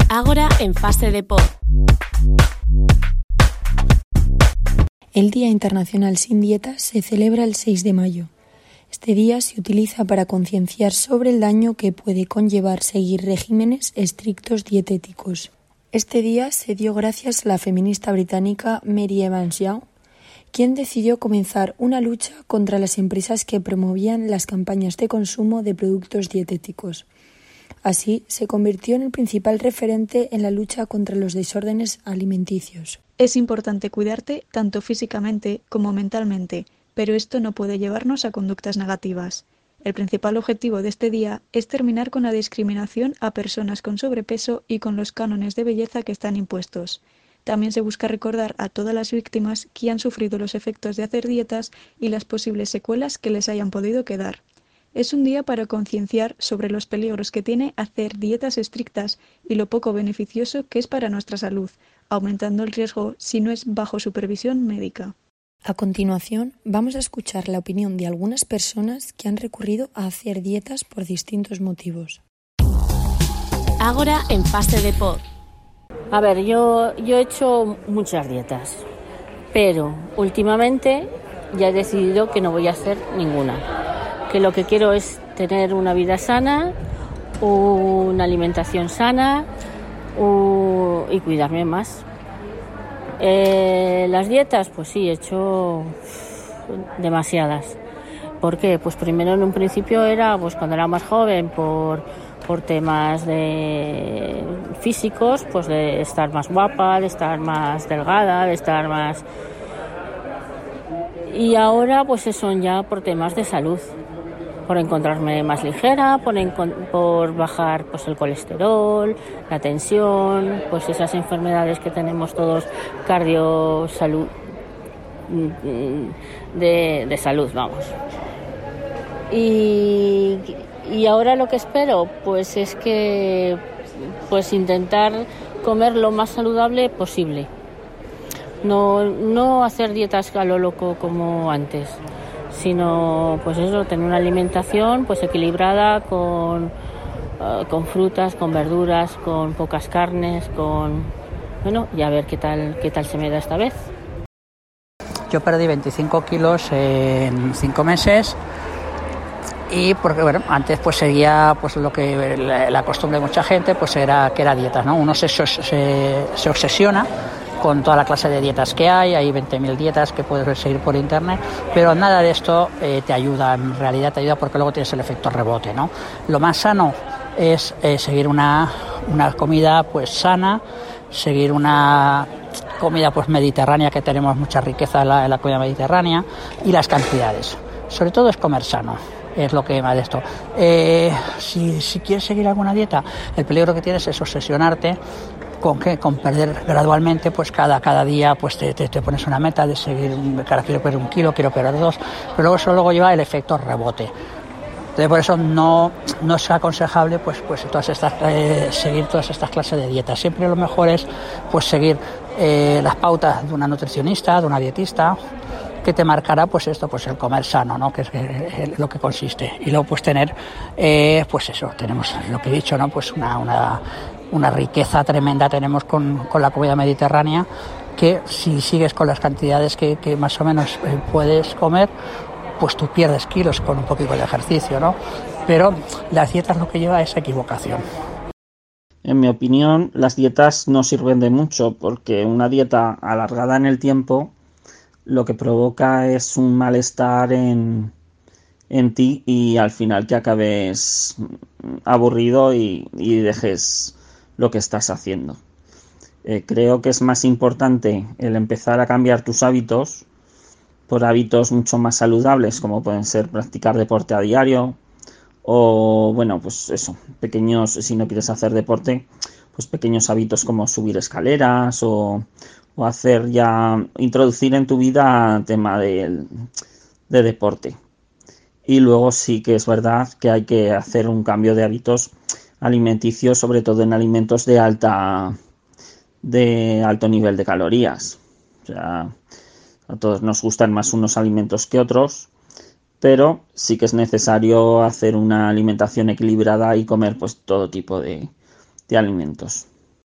Ágora en fase de pod. El Día Internacional sin Dietas se celebra el 6 de mayo. Este día se utiliza para concienciar sobre el daño que puede conllevar seguir regímenes estrictos dietéticos. Este día se dio gracias a la feminista británica Mary Evans Young, quien decidió comenzar una lucha contra las empresas que promovían las campañas de consumo de productos dietéticos. Así, se convirtió en el principal referente en la lucha contra los desórdenes alimenticios. Es importante cuidarte tanto físicamente como mentalmente, pero esto no puede llevarnos a conductas negativas. El principal objetivo de este día es terminar con la discriminación a personas con sobrepeso y con los cánones de belleza que están impuestos. También se busca recordar a todas las víctimas que han sufrido los efectos de hacer dietas y las posibles secuelas que les hayan podido quedar. Es un día para concienciar sobre los peligros que tiene hacer dietas estrictas y lo poco beneficioso que es para nuestra salud, aumentando el riesgo si no es bajo supervisión médica. A continuación, vamos a escuchar la opinión de algunas personas que han recurrido a hacer dietas por distintos motivos. Ágora en fase de pod. A ver, yo he hecho muchas dietas, pero últimamente ya he decidido que no voy a hacer ninguna. Que lo que quiero es tener una vida sana, una alimentación sana y cuidarme más. Las dietas, pues sí, he hecho demasiadas. ¿Por qué? Pues primero en un principio era, pues cuando era más joven, por temas de físicos, pues de estar más guapa, de estar más delgada, de estar más... Y ahora pues son ya por temas de salud, por encontrarme más ligera, por bajar pues el colesterol, la tensión, pues esas enfermedades que tenemos todos salud de salud, vamos. Y ahora lo que espero pues es que pues intentar comer lo más saludable posible. No hacer dietas a lo loco como antes, sino pues eso, tener una alimentación pues equilibrada con frutas, con verduras, con pocas carnes, y a ver qué tal se me da esta vez. Yo perdí 25 kilos en 5 meses y porque antes pues seguía pues lo que la costumbre de mucha gente pues era dietas, ¿no? Uno se obsesiona con toda la clase de dietas que hay 20.000 dietas que puedes seguir por internet, pero nada de esto te ayuda, en realidad te ayuda porque luego tienes el efecto rebote, ¿no? Lo más sano es seguir una comida pues sana, seguir una comida pues mediterránea, que tenemos mucha riqueza en la comida mediterránea, y las cantidades. Sobre todo es comer sano, es lo que más de esto. Si quieres seguir alguna dieta, el peligro que tienes es obsesionarte con perder gradualmente, pues cada día pues te pones una meta de seguir, quiero perder 1 kilo, quiero perder 2, pero luego eso lleva el efecto rebote. Entonces por eso no es aconsejable pues seguir todas estas clases de dietas. Siempre lo mejor es pues seguir las pautas de una nutricionista, de una dietista, que te marcará pues esto, pues el comer sano, ¿no? Que es lo que consiste. Y luego pues tener pues eso, tenemos lo que he dicho, ¿no? Pues una riqueza tremenda tenemos con la comida mediterránea, que si sigues con las cantidades que más o menos puedes comer, pues tú pierdes kilos con un poquito de ejercicio, ¿no? Pero las dietas lo que lleva es equivocación. En mi opinión, las dietas no sirven de mucho, porque una dieta alargada en el tiempo lo que provoca es un malestar en ti, y al final que acabes aburrido y dejes lo que estás haciendo. Creo que es más importante el empezar a cambiar tus hábitos por hábitos mucho más saludables, como pueden ser practicar deporte a diario, o pues eso, pequeños, si no quieres hacer deporte, pues pequeños hábitos como subir escaleras o introducir en tu vida tema de deporte. Y luego sí que es verdad que hay que hacer un cambio de hábitos alimenticios, sobre todo en alimentos de alto nivel de calorías. O sea, a todos nos gustan más unos alimentos que otros, pero sí que es necesario hacer una alimentación equilibrada y comer pues todo tipo de alimentos.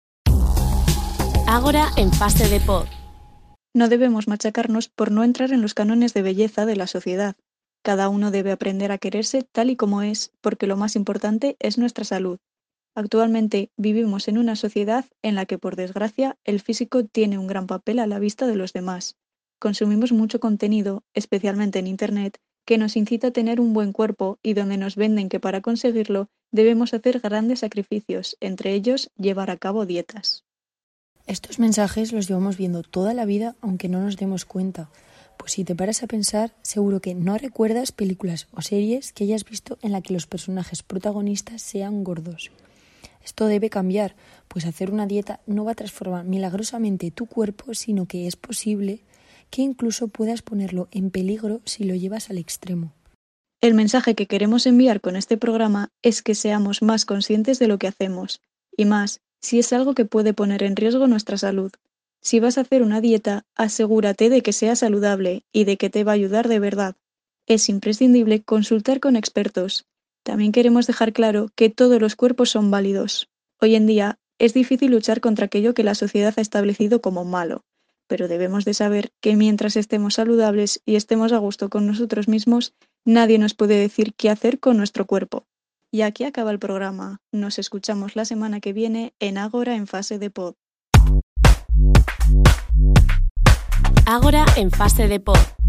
Ágora en fase de pod. No debemos machacarnos por no entrar en los cánones de belleza de la sociedad. Cada uno debe aprender a quererse tal y como es, porque lo más importante es nuestra salud. Actualmente vivimos en una sociedad en la que, por desgracia, el físico tiene un gran papel a la vista de los demás. Consumimos mucho contenido, especialmente en Internet, que nos incita a tener un buen cuerpo y donde nos venden que para conseguirlo debemos hacer grandes sacrificios, entre ellos llevar a cabo dietas. Estos mensajes los llevamos viendo toda la vida aunque no nos demos cuenta. Pues si te paras a pensar, seguro que no recuerdas películas o series que hayas visto en la que los personajes protagonistas sean gordos. Esto debe cambiar, pues hacer una dieta no va a transformar milagrosamente tu cuerpo, sino que es posible que incluso puedas ponerlo en peligro si lo llevas al extremo. El mensaje que queremos enviar con este programa es que seamos más conscientes de lo que hacemos, y más, si es algo que puede poner en riesgo nuestra salud. Si vas a hacer una dieta, asegúrate de que sea saludable y de que te va a ayudar de verdad. Es imprescindible consultar con expertos. También queremos dejar claro que todos los cuerpos son válidos. Hoy en día es difícil luchar contra aquello que la sociedad ha establecido como malo, pero debemos de saber que mientras estemos saludables y estemos a gusto con nosotros mismos, nadie nos puede decir qué hacer con nuestro cuerpo. Y aquí acaba el programa. Nos escuchamos la semana que viene en Ágora en fase de pod. Ágora en fase de pod.